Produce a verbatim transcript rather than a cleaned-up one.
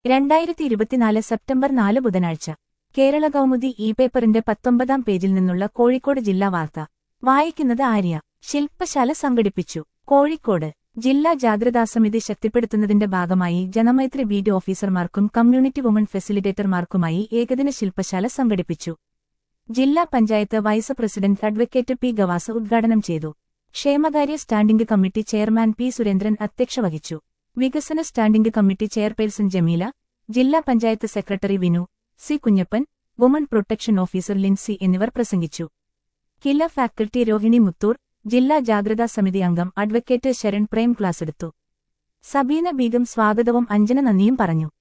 രണ്ടായിരത്തി ഇരുപത്തിനാല് സെപ്റ്റംബർ നാല് ബുധനാഴ്ച കേരള കൗമുദി ഇ പേപ്പറിന്റെ പത്തൊമ്പതാം പേജിൽ നിന്നുള്ള കോഴിക്കോട് ജില്ലാ വാർത്ത വായിക്കുന്നത് ആര്യ. ശില്പശാല സംഘടിപ്പിച്ചു. കോഴിക്കോട് ജില്ലാ ജാഗ്രതാസമിതി ശക്തിപ്പെടുത്തുന്നതിന്റെ ഭാഗമായി ജനമൈത്രി ബീറ്റ് ഓഫീസർമാർക്കും കമ്മ്യൂണിറ്റി വുമൺ ഫെസിലിറ്റേറ്റർമാർക്കുമായി ഏകദിന ശില്പശാല സംഘടിപ്പിച്ചു. ജില്ലാ panchayat vice president advocate P Gavas ഉദ്ഘാടനം ചെയ്തു. ക്ഷേമകാര്യ standing committee chairman P Surendran അധ്യക്ഷത വഹിച്ചു. വികസന സ്റ്റാൻഡിംഗ് കമ്മിറ്റി ചെയർപേഴ്സൺ ജമീല, ജില്ലാ panchayat secretary Vinu, C Kunjappan, woman protection officer Lincy എന്നിവർ പ്രസംഗിച്ചു. കില ഫാക്കൽറ്റി രോഹിണി മുത്തൂർ, ജില്ലാ ജാഗ്രതാ സമിതി അംഗം അഡ്വക്കേറ്റ് ശരൺ പ്രേം ക്ലാസെടുത്തു. സബീന ബീഗം സ്വാഗതവും അഞ്ജന നന്ദിയും പറഞ്ഞു.